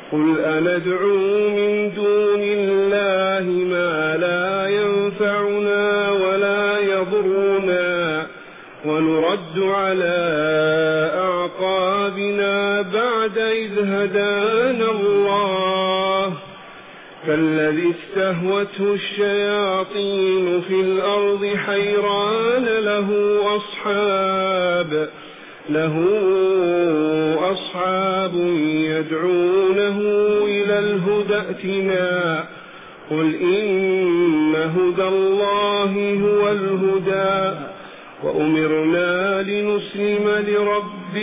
قل أندعو من دون الله ما لا ينفعنا ولا يضرنا ونرد على أعقابنا بعد إذ هدانا الله كالذي استهوته الشياطين في الأرض حيران له أصحاب يدعونه إلى الهدى ائتنا قل إن هدى الله هو الهدى وأمرنا لنسلم لرب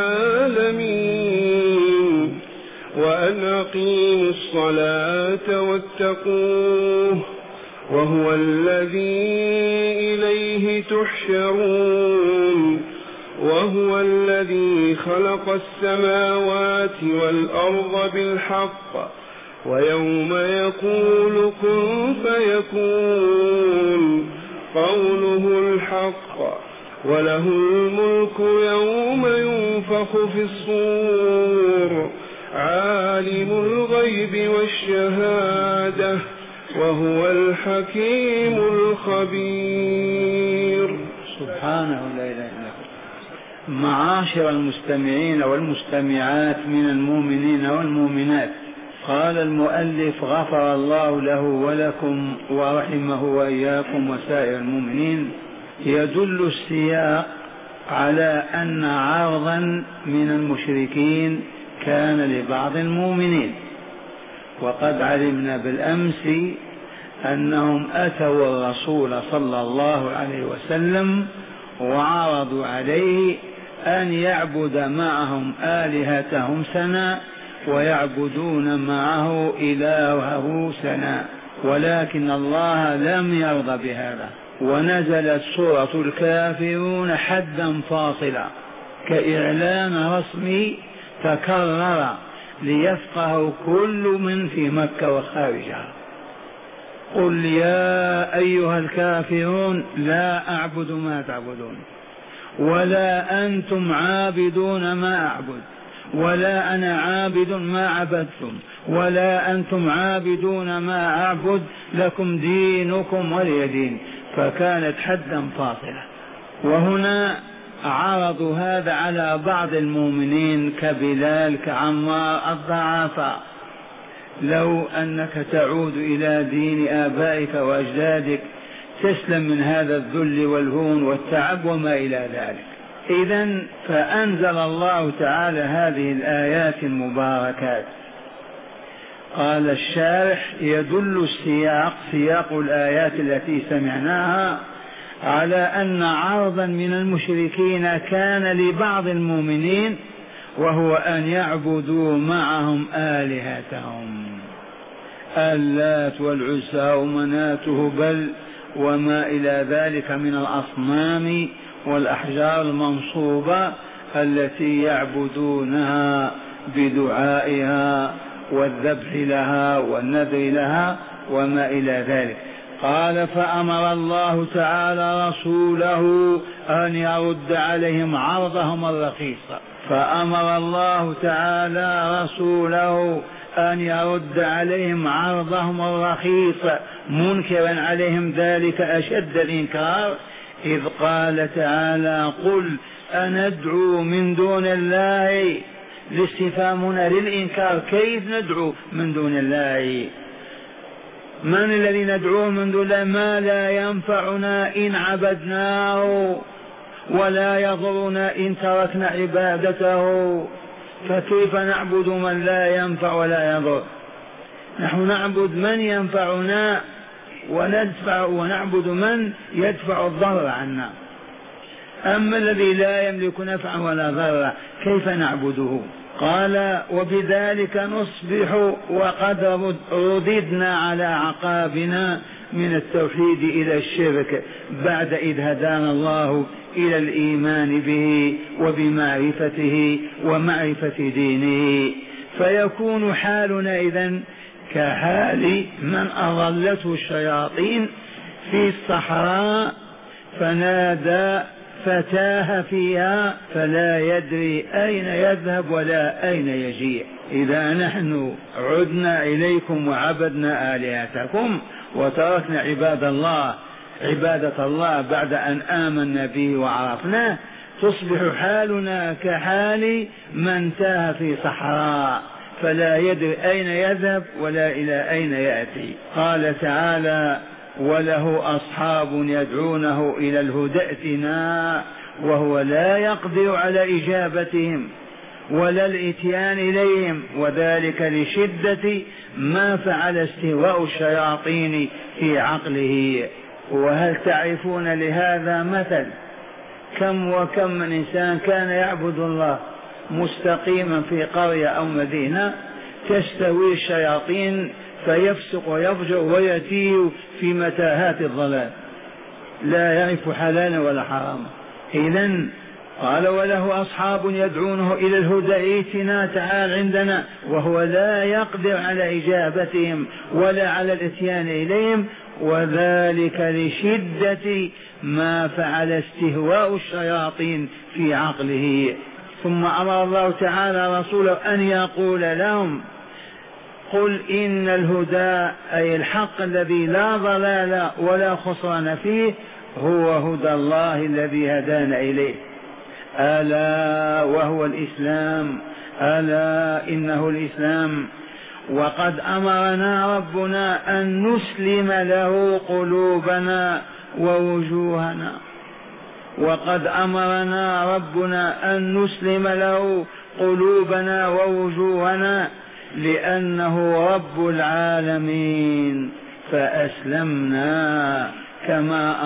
العالمين وأن أقيموا الصلاة واتقوه وهو الذي إليه تحشرون وهو الذي خلق السماوات والأرض بالحق ويوم يقول كن فيكون قوله الحق وله الملك يوم ينفخ في الصور عالم الغيب والشهادة وهو الحكيم الخبير. سبحانه لا إله إلا هو. معاشر المستمعين والمستمعات من المؤمنين والمؤمنات، قال المؤلف غفر الله له ولكم ورحمه وإياكم وسائر المؤمنين، يدل السياق على أن عرضا من المشركين كان لبعض المؤمنين، وقد علمنا بالأمس أنهم أتوا الرسول صلى الله عليه وسلم وعرضوا عليه أن يعبد معهم آلهتهم سنة ويعبدون معه إلهه سنة، ولكن الله لم يرضى بهذا، ونزلت سورة الكافرون حدا فاصلا كإعلان رسمي تكرر ليفقه كل من في مكة وخارجها. قل يا أيها الكافرون لا أعبد ما تعبدون ولا أنتم عابدون ما أعبد ولا أنا عابد ما عبدتم ولا أنتم عابدون ما أعبد لكم دينكم ولي دين. فكانت حدا فاصلة. وهنا عرضوا هذا على بعض المؤمنين كبلال كعمار الضعفاء، لو أنك تعود إلى دين آبائك وأجدادك تسلم من هذا الذل والهون والتعب وما إلى ذلك. إذن فأنزل الله تعالى هذه الآيات المباركات. قال الشارح يدل سياق الآيات التي سمعناها على أن عرضا من المشركين كان لبعض المؤمنين، وهو أن يعبدوا معهم آلهتهم اللات والعزى ومناته بل وما إلى ذلك من الأصنام والأحجار المنصوبة التي يعبدونها بدعائها والذبح لها والنذر لها وما إلى ذلك. قال فأمر الله تعالى رسوله أن يرد عليهم عرضهم الرخيص. فأمر الله تعالى رسوله أن يرد عليهم عرضهم الرخيص منكرا عليهم ذلك أشد الإنكار، إذ قال تعالى قل أندعو من دون الله. الاستفهام للإنكار، كيف ندعو من دون الله؟ من الذي ندعوه من دون الله؟ ما لا ينفعنا إن عبدناه ولا يضرنا إن تركنا عبادته، فكيف نعبد من لا ينفع ولا يضر؟ نحن نعبد من ينفعنا ونعبد من يدفع الضر عنا. أما الذي لا يملك نفعا ولا ضرا كيف نعبده؟ قال وبذلك نصبح وقد رددنا على عقابنا من التوحيد إلى الشرك بعد إذ هدانا الله إلى الإيمان به وبمعرفته ومعرفة دينه. فيكون حالنا إذن كحال من أضلته الشياطين في الصحراء فتاه فيها فلا يدري أين يذهب ولا أين يجيء. إذا نحن عدنا إليكم وعبدنا آلهتكم وتركنا عبادة الله بعد أن آمنا به وعرفناه، تصبح حالنا كحال من تاه في صحراء فلا يدري أين يذهب ولا إلى أين يأتي. قال تعالى: وله أصحاب يدعونه إلى الهدى ائتنا، وهو لا يقدر على إجابتهم ولا الإتيان إليهم، وذلك لشدة ما فعل استهواء الشياطين في عقله. وهل تعرفون لهذا مثل؟ كم وكم من إنسان كان يعبد الله مستقيما في قرية أو مدينة، تستوي الشياطين فيفسق ويفجر ويتيه في متاهات الضلال، لا يعرف حلالا ولا حراما. إذن قال: وله أصحاب يدعونه إلى الهدى ائتنا، تعال عندنا، وهو لا يقدر على إجابتهم ولا على الإتيان إليهم، وذلك لشدة ما فعل استهواء الشياطين في عقله. ثم أمر الله تعالى رسوله أن يقول لهم: قل إن الهدى أي الحق الذي لا ضلال ولا خسران فيه هو هدى الله الذي هدانا إليه، ألا وهو الإسلام، ألا إنه الإسلام. وقد أمرنا ربنا أن نسلم له قلوبنا ووجوهنا، وقد أمرنا ربنا أن نسلم له قلوبنا ووجوهنا لأنه رب العالمين، فأسلمنا كما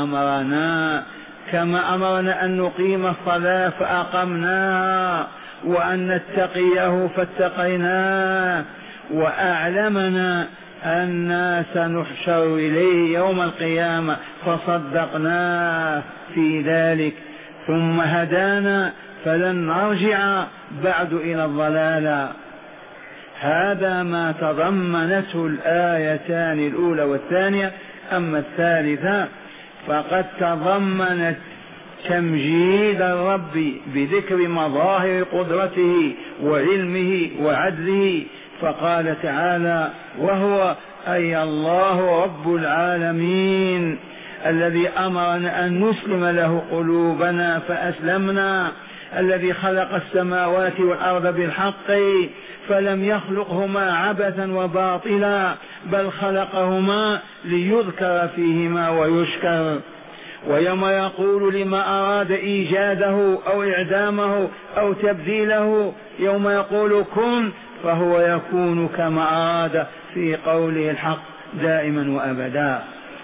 أمرنا أن نقيم الصلاة فأقمناها، وأن نتقيه فاتقيناه، وأعلمنا أننا سنحشر إليه يوم القيامة فصدقناه في ذلك، ثم هدانا فلن نرجع بعد إلى الضلال. هذا ما تضمنته الآيتان الأولى والثانية. أما الثالثة فقد تضمنت تمجيد الرب بذكر مظاهر قدرته وعلمه وعدله، فقال تعالى: وهو أي الله رب العالمين الذي أمرنا أن نسلم له قلوبنا فأسلمنا، الذي خلق السماوات والأرض بالحق فلم يخلقهما عبثا وباطلا، بل خلقهما ليذكر فيهما ويشكر. ويوم يقول لما أراد إيجاده أو إعدامه أو تبديله، يوم يقول كن فهو يكون كما أراد في قوله الحق دائما وأبدا.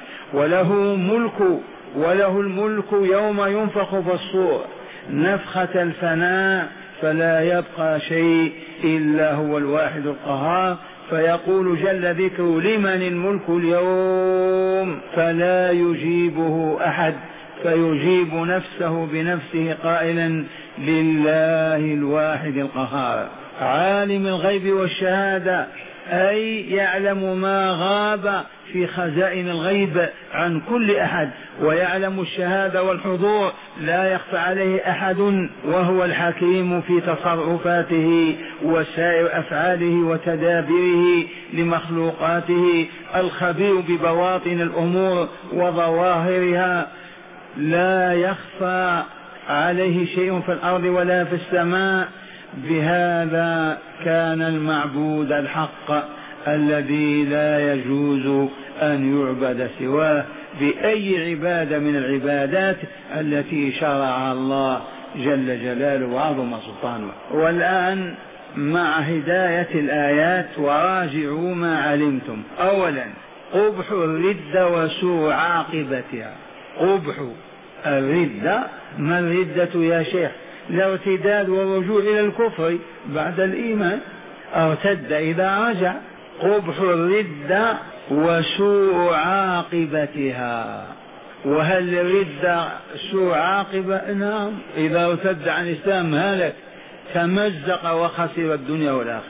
وله الملك يوم ينفخ في الصور نفخة الفناء، فلا يبقى شيء إلا هو الواحد القهار، فيقول جل ذكره: لمن الملك اليوم؟ فلا يجيبه أحد، فيجيب نفسه بنفسه قائلا: لله الواحد القهار. عالم الغيب والشهادة، أي يعلم ما غاب في خزائن الغيب عن كل أحد، ويعلم الشهادة والحضور، لا يخفى عليه أحد، وهو الحكيم في تصرفاته وسائر أفعاله وتدابيره لمخلوقاته، الخبير ببواطن الأمور وظواهرها، لا يخفى عليه شيء في الأرض ولا في السماء. بهذا كان المعبود الحق الذي لا يجوز أن يعبد سواه بأي عبادة من العبادات التي شرعها الله جل جلاله وعظم سلطانه. والآن مع هداية الآيات وراجعوا ما علمتم. أولا، قبح الردة وسوء عاقبتها. قبح الردة، ما الردة يا شيخ؟ الارتداد والرجوع إلى الكفر بعد الإيمان، ارتد إذا رجع. قبح الردة وسوء عاقبتها. وهل الردة سوء عاقبة؟ نعم، إذا ارتد عن الإسلام هلك، تمزق وخسر الدنيا والآخرة.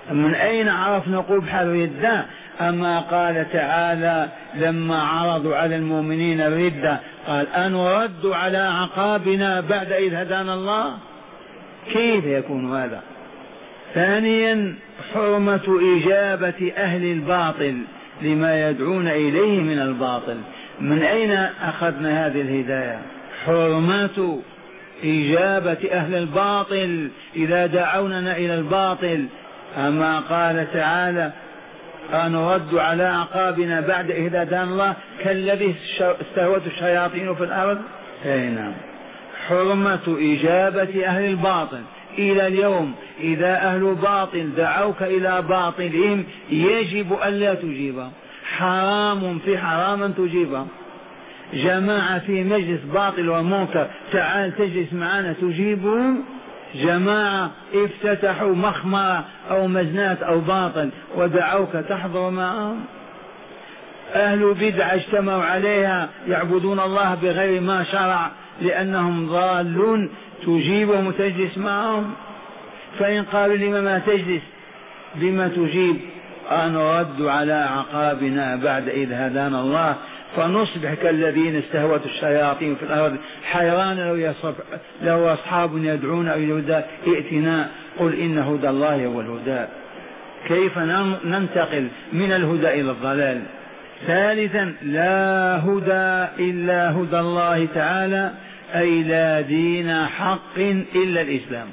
من أين عرفنا قبح الردة؟ أما قال تعالى لما عرضوا على المؤمنين الردة قال أنرد على أعقابنا بعد إذ هدانا الله؟ كيف يكون هذا؟ ثانيا حرمة إجابة أهل الباطل لما يدعون إليه من الباطل. من أين أخذنا هذه الهداية؟ حرمة إجابة أهل الباطل إذا دعوننا إلى الباطل. أما قال تعالى أنرد على أعقابنا بعد إذ هدانا الله كالذي استهوته الشياطين في الأرض. نعم. حرمة إجابة أهل الباطل إلى اليوم إذا أهل باطل دعوك إلى باطلهم يجب ألا تجيبهم، حرام في حراما تجيبهم. جماعة في مجلس باطل ومنكر تعال تجلس معنا تجيبهم. جماعة افتتحوا مخمرة أو مزنات أو باطل ودعوك تحضر معهم. أهل بدعة اجتمعوا عليها يعبدون الله بغير ما شرع لأنهم ضالون تجيبهم وتجلس معهم. فإن قالوا لما ما تجلس بما تجيب؟ أنرد على أعقابنا بعد إذ هدانا الله فنصبح كالذين استهوت الشياطين في الأرض حيران لو أصحاب يدعون إلى الهدى ائتنا قل إن هدى الله هو الهدى. كيف ننتقل من الهدى إلى الضلال؟ ثالثا لا هدى إلا هدى الله تعالى أي لا دين حق إلا الإسلام.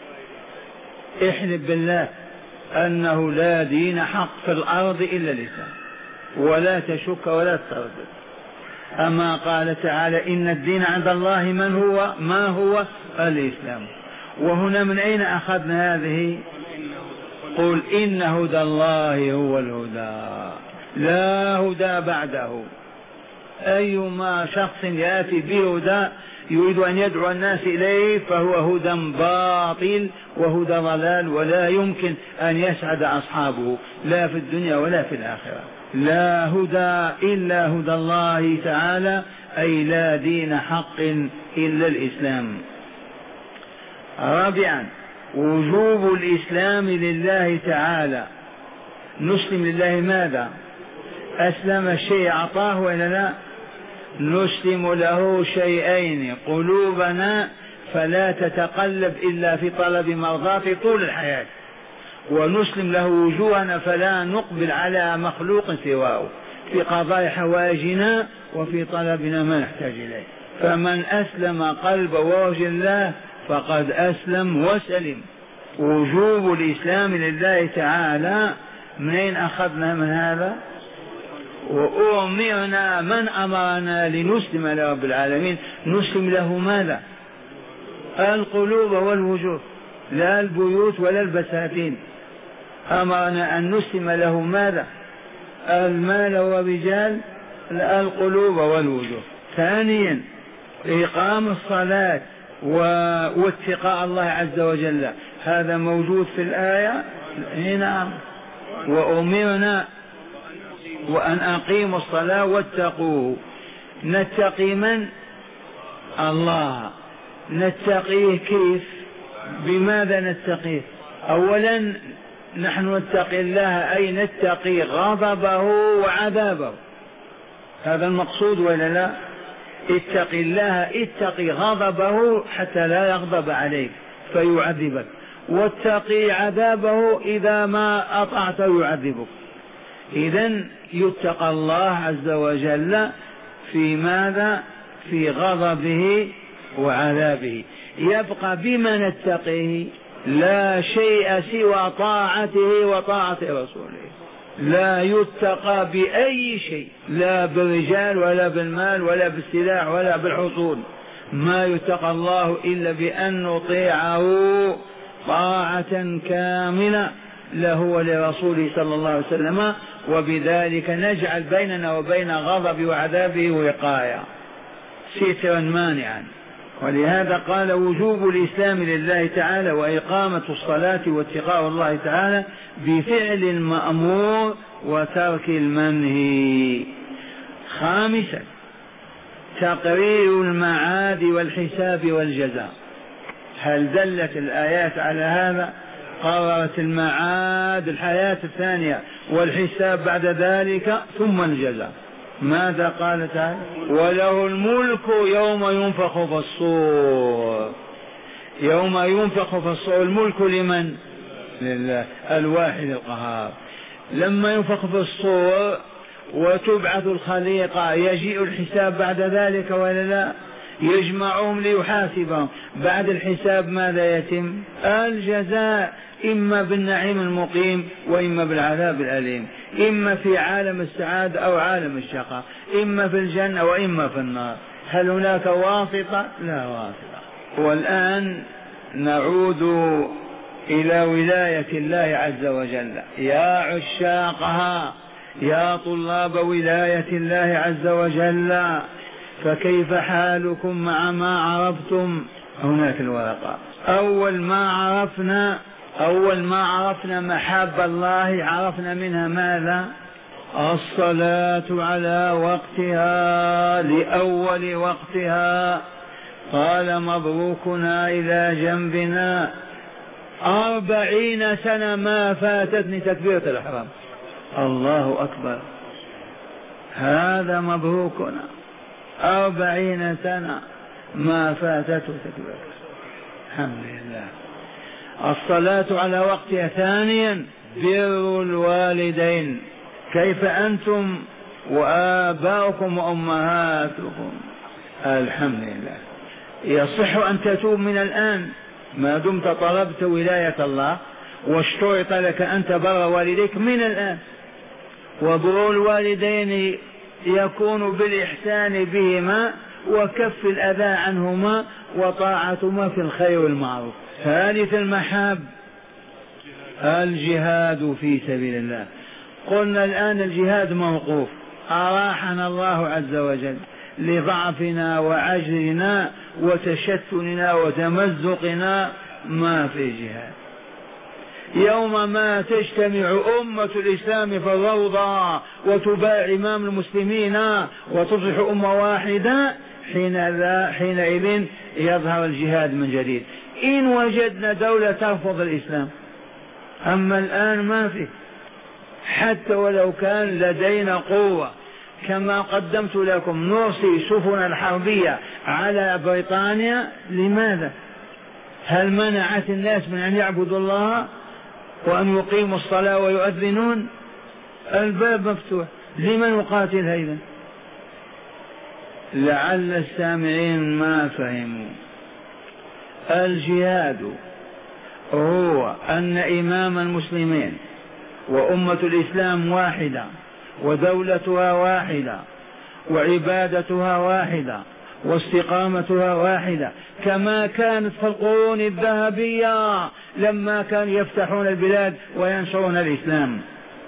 احلف بالله أنه لا دين حق في الأرض إلا الإسلام ولا تشك ولا تردد. أما قال تعالى إن الدين عند الله ما هو الإسلام. وهنا من أين أخذنا هذه؟ قل إن هدى الله هو الهدى لا هدى بعده. أيما شخص يأتي بهدى يريد أن يدعو الناس إليه فهو هدى باطل وهدى ضلال ولا يمكن أن يسعد أصحابه لا في الدنيا ولا في الآخرة. لا هدى إلا هدى الله تعالى أي لا دين حق إلا الإسلام. رابعا وجوب الإسلام لله تعالى. نسلم لله ماذا؟ أسلم الشيء أعطاه ولا لا؟ نسلم له شيئين: قلوبنا فلا تتقلب إلا في طلب مرضاته طول الحياة، ونسلم له وجوهنا فلا نقبل على مخلوق سواه في قضاء حوائجنا وفي طلبنا ما نحتاج إليه. فمن أسلم قلب ووجه الله فقد أسلم وسلم. وجوب الإسلام لله تعالى منين أخذنا من هذا؟ وأمرنا من أمرنا لنسلم لرب العالمين نسلم له ماذا؟ القلوب والوجوه، لا البيوت ولا البساتين. أمرنا أن نسلم له ماذا؟ المال والرجال، لا القلوب والوجوه. ثانيا إقام الصلاة واتقاء الله عز وجل، هذا موجود في الآية. نعم. وأمرنا وأن أقيموا الصلاة واتقوه. نتقي من؟ الله. نتقيه كيف؟ بماذا نتقيه؟ أولا نحن نتقي الله أي نتقي غضبه وعذابه، هذا المقصود ولا لا؟ اتق الله، اتقي غضبه حتى لا يغضب عليك فيعذبك، واتقي عذابه إذا ما أطعت يعذبك. إذن يتقى الله عز وجل في ماذا؟ في غضبه وعذابه. يبقى بما نتقيه؟ لا شيء سوى طاعته وطاعة رسوله. لا يتقى بأي شيء، لا بالرجال ولا بالمال ولا بالسلاح ولا بالحصول. ما يتقى الله إلا بأن نطيعه طاعة كاملة له ولرسوله صلى الله عليه وسلم، وبذلك نجعل بيننا وبين غضب وعذابه وقاية سترا مانعا. ولهذا قال وجوب الإسلام لله تعالى وإقامة الصلاة واتقاء الله تعالى بفعل المأمور وترك المنهي. خامسا تقرير المعاد والحساب والجزاء. هل دلت الآيات على هذا؟ قررت المعاد الحياة الثانية والحساب بعد ذلك ثم الجزاء. ماذا قال تعالى؟ وله الملك يوم ينفخ في الصور. يوم ينفخ في الصور الملك لمن؟ لله الواحد القهار. لما ينفخ في الصور وتبعث الخليقة يجيء الحساب بعد ذلك ولا لا؟ يجمعهم ليحاسبهم. بعد الحساب ماذا يتم؟ الجزاء، إما بالنعيم المقيم وإما بالعذاب الأليم، إما في عالم السعادة أو عالم الشقاء، إما في الجنة وإما في النار. هل هناك واسطة؟ لا واسطة. والآن نعود إلى ولاية الله عز وجل. يا عشاقها، يا طلاب ولاية الله عز وجل، فكيف حالكم مع ما عرفتم؟ هناك الورقة. أول ما عرفنا محاب الله عرفنا منها ماذا؟ الصلاة على وقتها لأول وقتها. قال مبروكنا إلى جنبنا 40 سنة ما فاتتني تكبيرة الإحرام. الله أكبر، هذا مبروكنا 40 سنة ما فاتته تكبيرة. الحمد لله. الصلاة على وقتها. ثانيا بر الوالدين. كيف أنتم وآباؤكم وأمهاتكم؟ الحمد لله. يصح أن تتوب من الآن ما دمت طلبت ولاية الله واشترط لك أن تبر والديك من الآن. وبر الوالدين يكون بالإحسان بهما وكف الأذى عنهما وطاعتهما في الخير والمعروف. ثالث المحاب الجهاد في سبيل الله. قلنا الآن الجهاد موقوف، أراحنا الله عز وجل لضعفنا وعجزنا وتشتتنا وتمزقنا، ما في جهاد. يوم ما تجتمع أمة الإسلام في الروضة وتبايع إمام المسلمين وتصبح أمة واحدة، حينئذ يظهر الجهاد من جديد، إن وجدنا دولة ترفض الإسلام. أما الآن ما في، حتى ولو كان لدينا قوة كما قدمت لكم نرسي سفن الحربية على بريطانيا. لماذا؟ هل منعت الناس من أن يعبدوا الله وأن يقيموا الصلاة ويؤذنون؟ الباب مفتوح، لمن نقاتل إذا؟ لعل السامعين ما فهموا. الجهاد هو أن إمام المسلمين وأمة الإسلام واحدة ودولتها واحدة وعبادتها واحدة واستقامتها واحدة، كما كانت في القرون الذهبية لما كانوا يفتحون البلاد وينشرون الإسلام.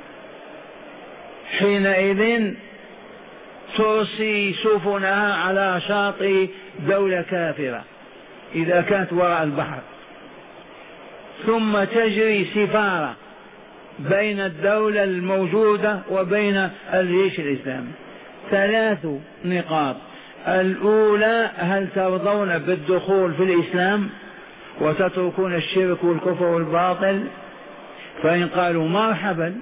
حينئذ ترسي سفنها على شاطئ دولة كافرة إذا كانت وراء البحر، ثم تجري سفارة بين الدولة الموجودة وبين الجيش الإسلامي. 3 نقاط. الأولى: هل ترضون بالدخول في الإسلام وتتركون الشرك والكفر والباطل؟ فإن قالوا مرحبا،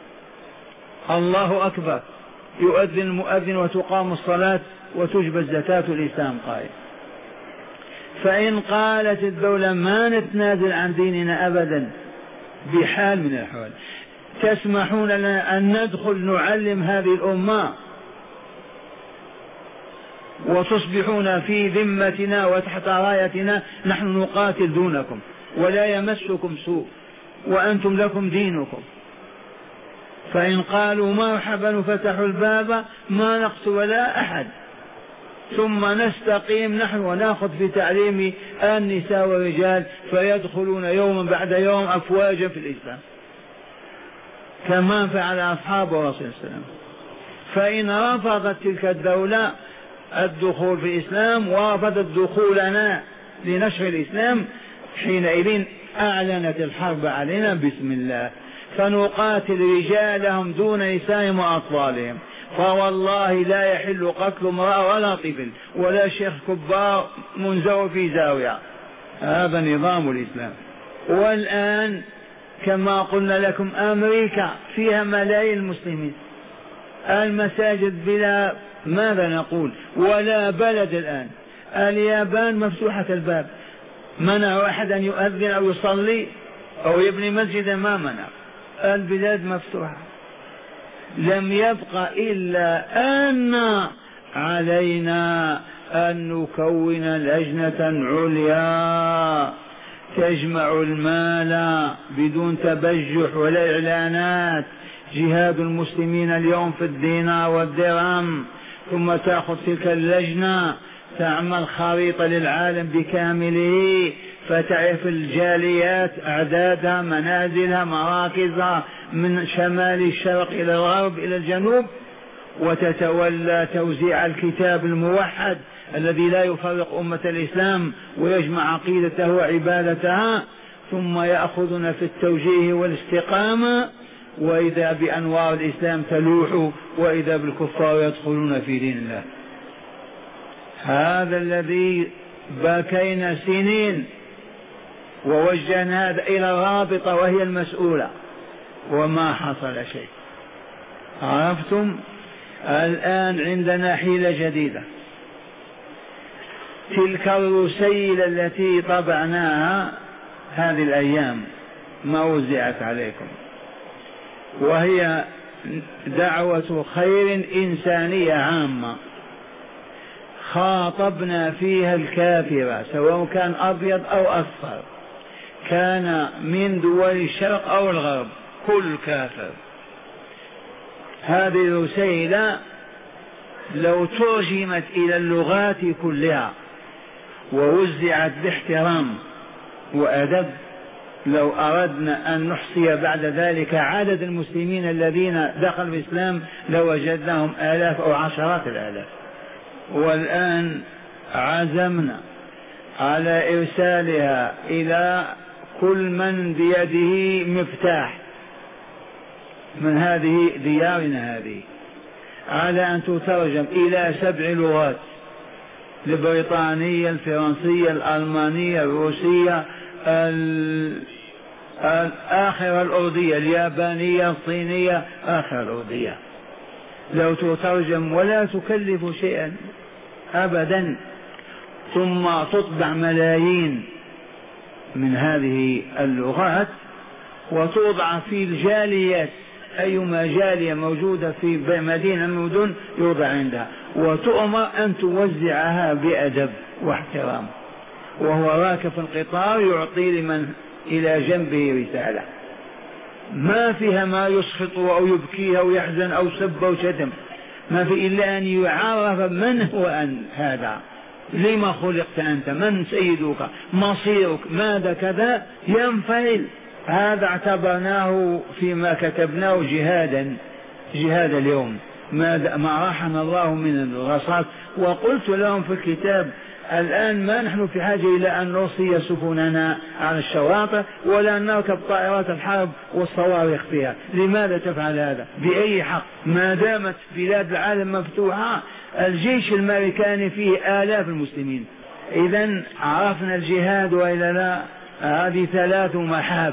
الله أكبر، يؤذن المؤذن وتقام الصلاة وتجبى الزكاة، الإسلام قائم. فإن قالت الدولة ما نتنازل عن ديننا أبدا بحال من الأحوال، تسمحون لنا أن ندخل نعلم هذه الأمة وتصبحون في ذمتنا وتحت رايتنا، نحن نقاتل دونكم ولا يمسكم سوء وأنتم لكم دينكم. فإن قالوا مرحبا وفتحوا الباب ما نقتل ولا أحد، ثم نستقيم نحن ونأخذ في تعليم النساء والرجال فيدخلون يوما بعد يوم أفواجا في الإسلام كما فعل أصحاب رسول الله صلى الله عليه وسلم. فإن رفضت تلك الدولة الدخول في الإسلام ورفضت دخولنا لنشر الإسلام، حينئذ أعلنت الحرب علينا بسم الله، فنقاتل رجالهم دون نسائهم وأطفالهم. فوالله لا يحل قتل امرأة ولا طفل ولا شيخ كبار منزوي في زاوية. هذا نظام الإسلام. والآن كما قلنا لكم أمريكا فيها ملايين المسلمين، المساجد بلا ماذا نقول ولا بلد الآن. اليابان مفتوحة الباب، منع أحد أن يؤذن أو يصلي أو يبني مسجدا، ما منع، البلاد مفتوحة. لم يبق إلا أن علينا أن نكون لجنة عليا تجمع المال بدون تبجح ولا إعلانات، جهاد المسلمين اليوم في الدينار والدرهم، ثم تأخذ تلك اللجنة تعمل خريطة للعالم بكامله، فتعرف الجاليات أعدادها، منازلها، مراكزها، من شمال الشرق إلى الغرب إلى الجنوب، وتتولى توزيع الكتاب الموحد الذي لا يفرق أمة الإسلام ويجمع عقيدته وعبادتها، ثم يأخذنا في التوجيه والاستقامة، وإذا بأنوار الإسلام تلوح وإذا بالكفار يدخلون في دين الله. هذا الذي بكينا سنين ووجهنا هذا إلى الرابطة وهي المسؤولة وما حصل شيء. عرفتم؟ الآن عندنا حيلة جديدة، تلك الرسيلة التي طبعناها هذه الأيام ما وزعت عليكم، وهي دعوة خير إنسانية عامة، خاطبنا فيها الكافر سواء كان أبيض أو أصفر، كان من دول الشرق أو الغرب، كل كافر. هذه الرسالة لو ترجمت إلى اللغات كلها ووزعت باحترام وأدب، لو أردنا أن نحصي بعد ذلك عدد المسلمين الذين دخلوا الإسلام لوجدناهم آلاف أو عشرات الآلاف. والآن عزمنا على إرسالها إلى كل من بيده مفتاح من هذه ديارنا هذه، على أن تترجم إلى 7 لغات: البريطانية، الفرنسية، الألمانية، الروسية، آخر الأردية، اليابانية، الصينية، آخر الأردية. لو تترجم ولا تكلف شيئا أبدا، ثم تطبع ملايين من هذه اللغات وتوضع في الجاليات، أيما جالية موجودة في مدينة من المدن يوضع عندها، وتؤمر أن توزعها بأدب واحترام، وهو راكب في القطار يعطي لمن إلى جنبه رسالة، ما فيها ما يسخط أو يبكيه أو يحزن أو سب أو شتم، ما في إلا أن يعرف من هو أن هذا، لما خلقت أنت، من سيدك، مصيرك، ماذا كذا، ينفعل. هذا اعتبرناه فيما كتبناه جهاد اليوم، ما راحنا الله من الرصاص. وقلت لهم في الكتاب الآن ما نحن في حاجة إلى أن نرسي سفننا على الشواطئ ولا أن نركب طائرات الحرب والصواريخ فيها. لماذا تفعل هذا؟ بأي حق؟ ما دامت بلاد العالم مفتوحة، الجيش الأمريكاني فيه آلاف المسلمين. إذن عرفنا الجهاد وإلا لا؟ هذه 3 محاب: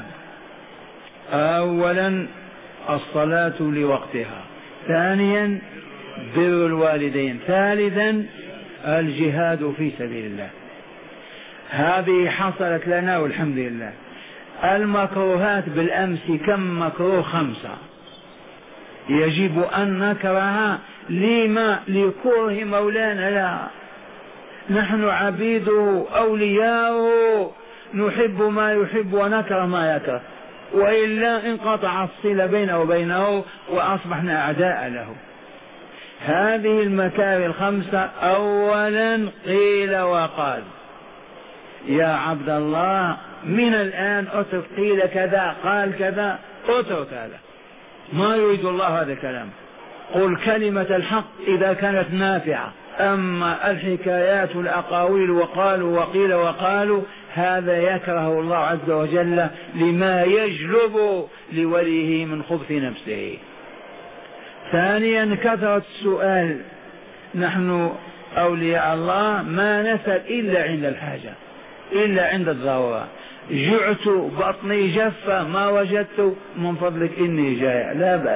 أولا الصلاة لوقتها، ثانيا بر الوالدين، ثالثا الجهاد في سبيل الله. هذه حصلت لنا والحمد لله. المكروهات بالأمس كم مكروه؟ 5 يجب أن نكرهها. لما؟ لكره مولانا، لا، نحن عبيده أولياؤه، نحب ما يحب ونكره ما يكره، وإلا انقطع الصلة بينه وبينه وأصبحنا أعداء له. هذه المكاره 5: أولا قيل وقال، يا عبد الله من الآن اترك قيل كذا قال كذا، اترك هذا، ما يريد الله هذا الكلام. قل كلمة الحق إذا كانت نافعة، أما الحكايات والأقاويل وقالوا وقيل وقالوا هذا يكره الله عز وجل لما يجلب لوليه من خبث نفسه. ثانيا كثرة السؤال، نحن أولياء الله ما نسأل إلا عند الحاجة، إلا عند الضرورة. جعت بطني جفة ما وجدت، من فضلك إني جائع لا بأس.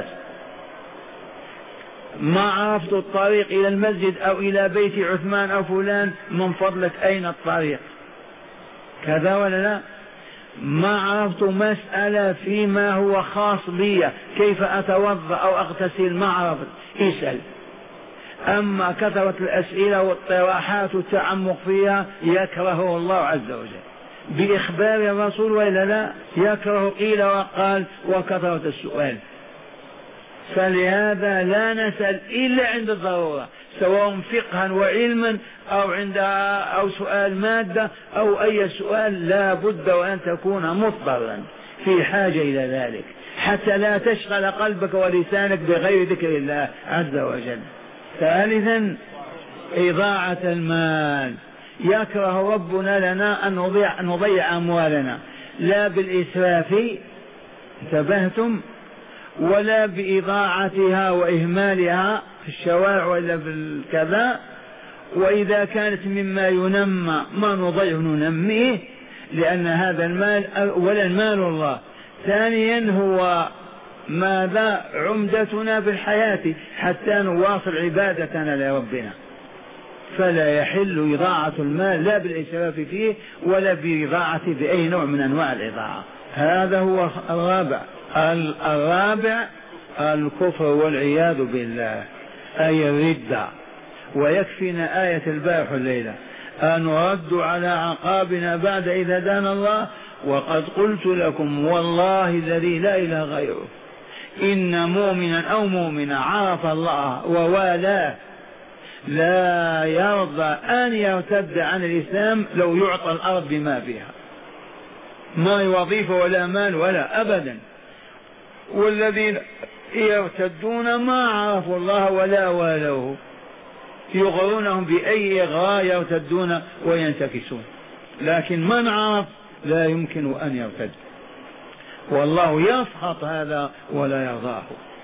ما عرفت الطريق إلى المسجد أو إلى بيت عثمان أو فلان، من فضلك أين الطريق؟ كذا ولا لا؟ ما عرفت مسألة فيما هو خاص بي كيف أتوضأ أو أغتسل ما عرفت، اسأل. أما كثرة الأسئلة والطراحات والتعمق فيها يكره الله عز وجل بإخبار الرسول وإلا لا؟ يكره قيل وقال وكثرة السؤال. فلهذا لا نسأل إلا عند الضرورة، سواء فقها وعلما أو سؤال مادة أو أي سؤال، لا بد وأن تكون مضطرا في حاجة إلى ذلك حتى لا تشغل قلبك ولسانك بغير ذكر الله عز وجل. ثالثا إضاعة المال. يكره ربنا لنا أن نضيع أموالنا، لا بالإسراف انتبهتم ولا بإضاعتها وإهمالها في الشوارع ولا بالكذا. وإذا كانت مما ينمى ما نضيع ننميه، لأن هذا المال أولا المال الله، ثانيا هو ماذا عمدتنا في الحياة حتى نواصل عبادتنا لربنا. فلا يحل إضاعة المال لا بالإسراف فيه ولا بإضاعة بأي نوع من أنواع الإضاعة. هذا هو الرابع. الرابع الكفر والعياذ بالله، أي الردة. ويكفينا آية البارح الليلة أن نرد على عقابنا بعد إذ هدانا الله، وقد قلت لكم والله الذي لا إله غيره إن مؤمنا أو مؤمنا عرف الله ووالاه لا يرضى أن يرتد عن الإسلام لو يعطى الأرض بما فيها، ما وظيفة ولا مال ولا أبدا. والذين يرتدون ما عرفوا الله ولا والوه يغرونهم بأي إغراء يرتدون وينتكسون، لكن من عرف لا يمكن أن يرتد، والله يسخط هذا ولا يرضاه.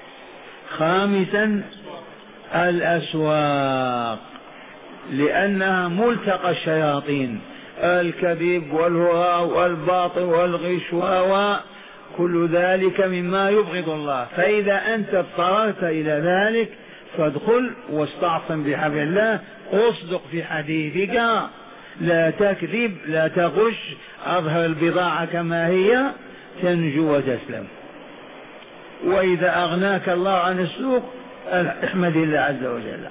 خامسا الأسواق، لأنها ملتقى الشياطين، الكذب والهراء والباطل والغش كل ذلك مما يبغض الله. فإذا أنت اضطررت إلى ذلك فادخل واستعصم بحبل الله، اصدق في حديثك، لا تكذب لا تغش، أظهر البضاعة كما هي تنجو وتسلم. وإذا أغناك الله عن السوق احمد الله عز وجل.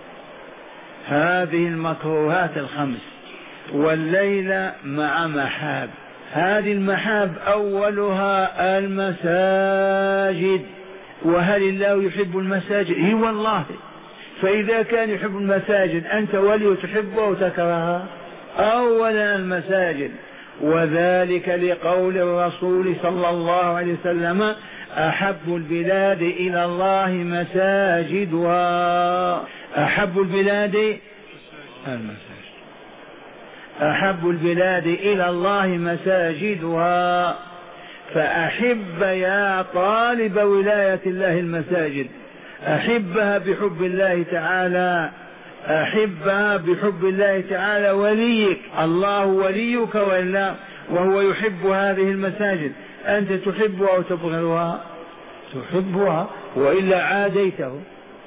هذه المكروهات الخمس. والليلة مع محاب. هذه المحاب أولها المساجد. وهل الله يحب المساجد؟ اي والله. فإذا كان يحب المساجد أنت ولي تحبه وتكرهها؟ أولا المساجد، وذلك لقول الرسول صلى الله عليه وسلم أحب البلاد إلى الله مساجدها. أحب البلاد المساجد، أحب البلاد إلى الله مساجدها. فأحب يا طالب ولاية الله المساجد، أحبها بحب الله تعالى، أحبها بحب الله تعالى. وليك الله وليك وإلا وهو يحب هذه المساجد، أنت تحبها أو تبغضها؟ تحبها وإلا عاديته.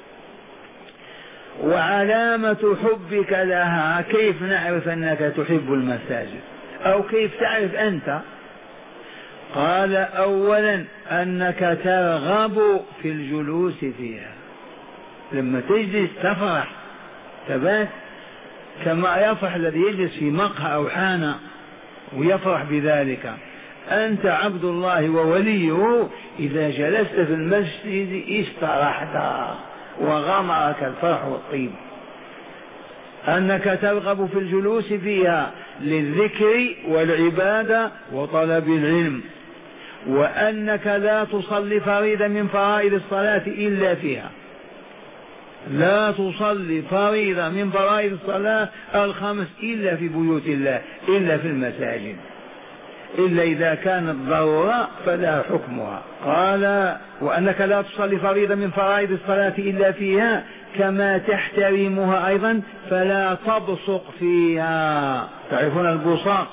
وعلامة حبك لها كيف نعرف أنك تحب المساجد أو كيف تعرف أنت؟ قال أولا أنك ترغب في الجلوس فيها، لما تجلس تفرح تبات كما يفرح الذي يجلس في مقهى أو حانة ويفرح بذلك. أنت عبد الله ووليه إذا جلست في المسجد استرحت وغمرك الفرح والطيب. أنك ترغب في الجلوس فيها للذكر والعبادة وطلب العلم. وأنك لا تصلي فريضة من فرائض الصلاة إلا فيها، لا تصلي فريضة من فرائض الصلاة الخمس إلا في بيوت الله، إلا في المساجد، إلا إذا كانت ضرورة فلا حكمها. قال وأنك لا تصلي فريضة من فرائض الصلاة إلا فيها كما تحترمها أيضا فلا تبصق فيها. تعرفون البصاق؟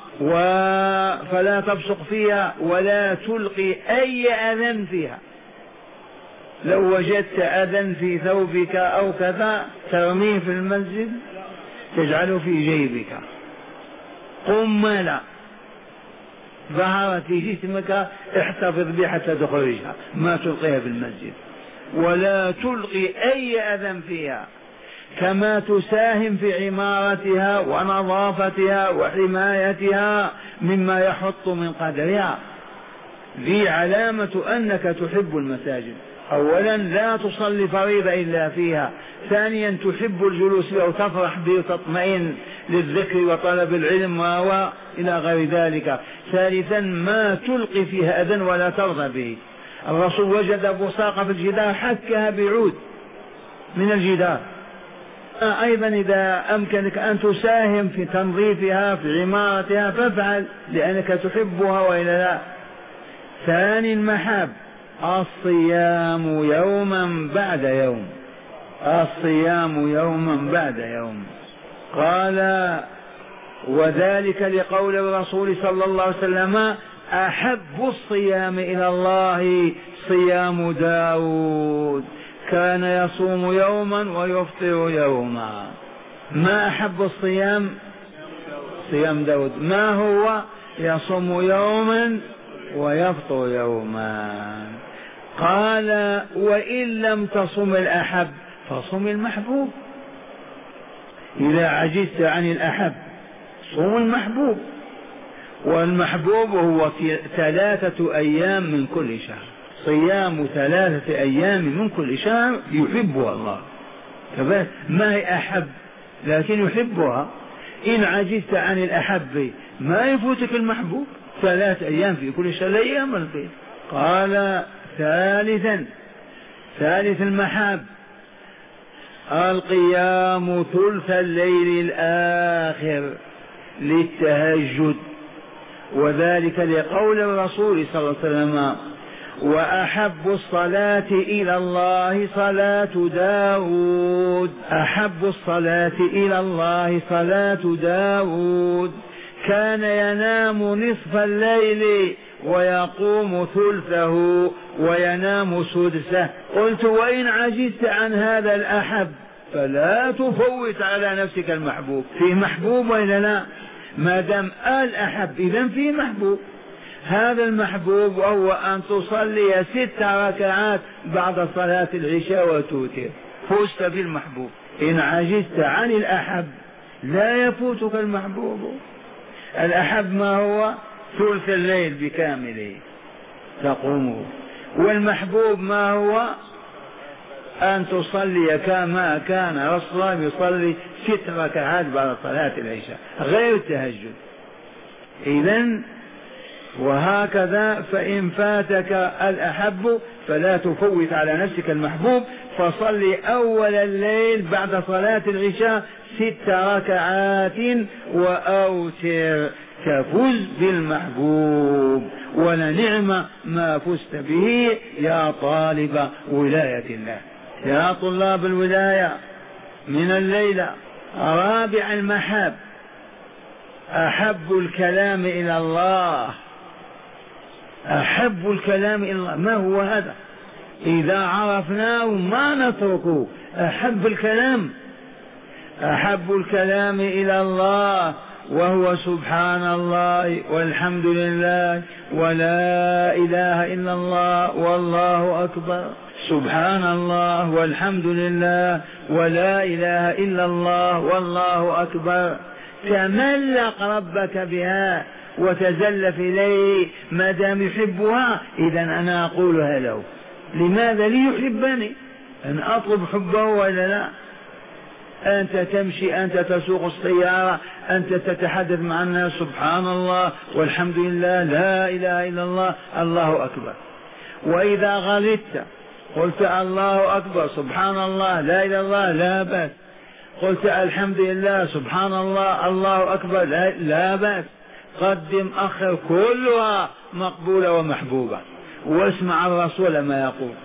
فلا تبصق فيها ولا تلقي أي أذى فيها. لو وجدت أذى في ثوبك أو كذا ترميه في المسجد، تجعله في جيبك. قملة ظهرت في جسمك احتفظ بها حتى تخرجها، ما تلقيها في المسجد ولا تلقي أي أذى فيها. كما تساهم في عمارتها ونظافتها وحمايتها مما يحط من قدرها. ذي علامة أنك تحب المساجد. أولا لا تصلي فريضة إلا فيها، ثانيا تحب الجلوس فيها وتفرح به وتطمئن للذكر وطلب العلم إلى غير ذلك، ثالثا ما تلقي فيها أذى ولا ترضى به. الرسول وجد بصاقة في الجدار حكها بعود من الجدار. أيضا إذا أمكنك أن تساهم في تنظيفها في عمارتها فافعل لأنك تحبها وإلا لا. ثاني المحاب الصيام يوما بعد يوم، الصيام يوما بعد يوم. قال وذلك لقول الرسول صلى الله عليه وسلم أحب الصيام إلى الله صيام داود كان يصوم يوما ويفطر يوما. ما أحب الصيام؟ صيام داود. ما هو؟ يصوم يوما ويفطر يوما. قال وإن لم تصم الأحب فصم المحبوب. إذا عجزت عن الأحب صوم المحبوب، والمحبوب هو 3 أيام من كل شهر. صيام 3 أيام من كل شهر يحبها الله، ما هي أحب لكن يحبها. إن عجزت عن الأحب ما يفوتك المحبوب، 3 أيام في كل شهر لا أيام البيت. قال ثالث المحاب القيام ثلث الليل الآخر للتهجد، وذلك لقول الرسول صلى الله عليه وسلم وأحب الصلاة إلى الله صلاة داود. أحب الصلاة إلى الله صلاة داود كان ينام نصف الليل ويقوم ثلثه وينام سدسه. قلت وإن عجزت عن هذا الأحب فلا تفوت على نفسك المحبوب. في محبوب وإلا لا؟ ما دام الأحب إذن في محبوب. هذا المحبوب وهو أن تصلي 6 ركعات بعد صلاة العشاء وتوتر، فزت بالمحبوب. إن عجزت عن الأحب لا يفوتك المحبوب. الأحب ما هو؟ ثلث الليل بكامله تقوم. والمحبوب ما هو؟ أن تصلي كما كان رسول الله يصلي 6 ركعات بعد صلاة العشاء غير التهجد. إذن وهكذا فإن فاتك الأحب فلا تفوت على نفسك المحبوب، فصلي أول الليل بعد صلاة العشاء 6 ركعات وأوتر تفوز بالمحبوب. ولنعم ما فزت به يا طالب ولاية الله، يا طلاب الولاية من الليلة. رابع المحاب أحب الكلام إلى الله. أحب الكلام إلى الله ما هو هذا؟ إذا عرفناه ما نتركه. أحب الكلام، أحب الكلام إلى الله وهو سبحان الله والحمد لله ولا إله إلا الله والله أكبر. سبحان الله والحمد لله ولا إله إلا الله والله أكبر. تملق ربك بها وتزلف إليه ما دام يحبها. إذا أنا أقولها له. لماذا؟ ليحبني، أن أطلب حبه ولا لا. أنت تمشي، أنت تسوق السيارة، أنت تتحدث مع الناس سبحان الله والحمد لله لا إله إلا الله الله أكبر. وإذا غلطت قلت الله أكبر سبحان الله لا إله إلا الله لا بأس، قلت الحمد لله سبحان الله الله أكبر لا بأس. قدم أخر كلها مقبولة ومحبوبة. واسمع الرسول ما يقول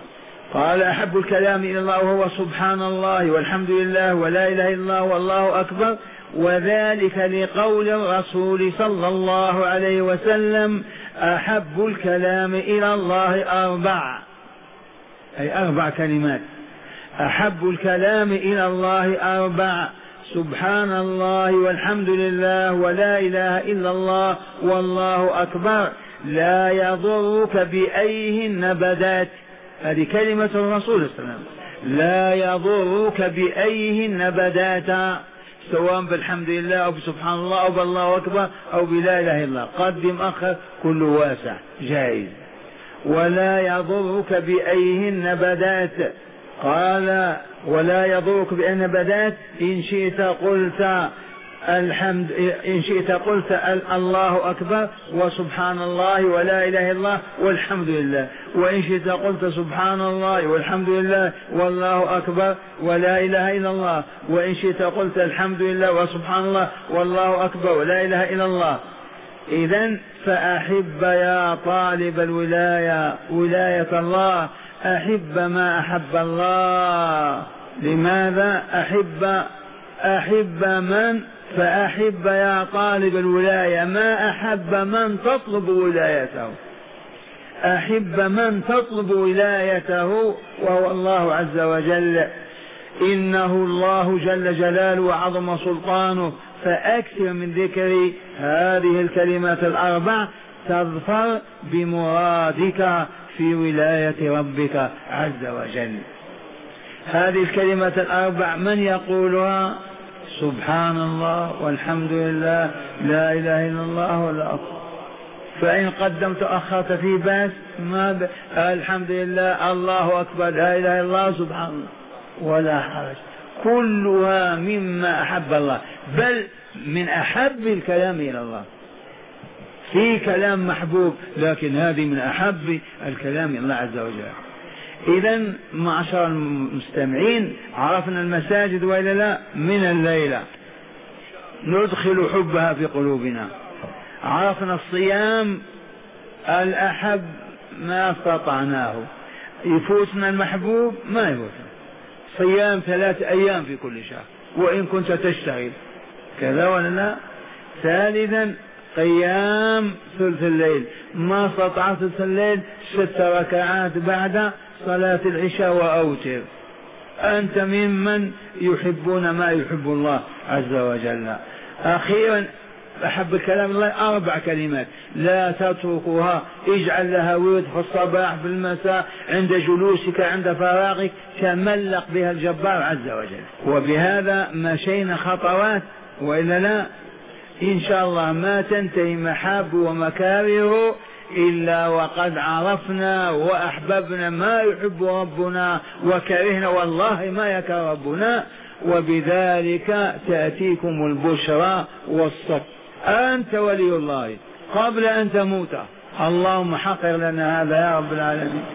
قال أحب الكلام إلى الله وهو سبحان الله والحمد لله ولا إله إلا الله والله أكبر، وذلك لقول الرسول صلى الله عليه وسلم أحب الكلام إلى الله أربع، أي 4 كلمات. أحب الكلام إلى الله أربع: سبحان الله والحمد لله ولا إله إلا الله والله أكبر، لا يضرك بأيهن بدات. هذه كلمة الرسول صلى الله عليه وسلم: لا يضرك بأيهن بدات، سواء بالحمد لله أو بسبحان الله أو بالله أكبر أو بلا إله إلا الله، قدم أخر كل واسع جائز. ولا يضرك بأيهن بدات، قال ولا يضرك بأيهن بدات إن شئت قلت الحمد، إن شئت قلت الله أكبر وسبحان الله ولا إله إلا الله والحمد لله، وإن شئت قلت سبحان الله والحمد لله والله أكبر ولا إله إلا الله، وإن شئت قلت الحمد لله وسبحان الله والله أكبر ولا إله إلا الله. إذن فأحب يا طالب الولاية ولاية الله، أحب ما أحب الله. لماذا أحب من؟ فأحب يا طالب الولاية ما أحب من تطلب ولايته، أحب من تطلب ولايته وهو الله عز وجل. إنه الله جل جلاله وعظم سلطانه، فأكثر من ذكر هذه الكلمات الأربع تظفر بمرادك في ولاية ربك عز وجل. هذه الكلمات الأربع من يقولها؟ سبحان الله والحمد لله لا إله إلا الله ولا أكبر. فإن قدمت أخرت في باس ما الحمد لله الله أكبر لا إله إلا الله سبحان الله ولا حرج، كلها مما أحب الله، بل من أحب الكلام إلى الله. في كلام محبوب لكن هذه من أحب الكلام إلى الله عز وجل. إذن معشر المستمعين عرفنا المساجد وإلا لا؟ من الليلة ندخل حبها في قلوبنا. عرفنا الصيام الأحب ما استطعناه، يفوتنا المحبوب ما يفوتنا. صيام 3 أيام في كل شهر وإن كنت تشتغل، كذا ولا لا؟ ثالثا قيام ثلث الليل، ما استطعت ثلث الليل 6 ركعات بعد صلاة العشاء وأوتر. أنت ممن يحبون ما يحب الله عز وجل. أخيرا أحب الكلام الله 4 كلمات لا تتركها، اجعل لها ورد في الصباح في المساء عند جلوسك عند فراغك، تملق بها الجبار عز وجل. وبهذا مشينا خطوات وإلا لا؟ إن شاء الله ما تنتهي محاب ومكاره إلا وقد عرفنا وأحببنا ما يحب ربنا وكرهنا والله ما يكره ربنا، وبذلك تأتيكم البشرى والصبر. أنت ولي الله قبل أن تموت. اللهم حقق لنا هذا يا رب العالمين.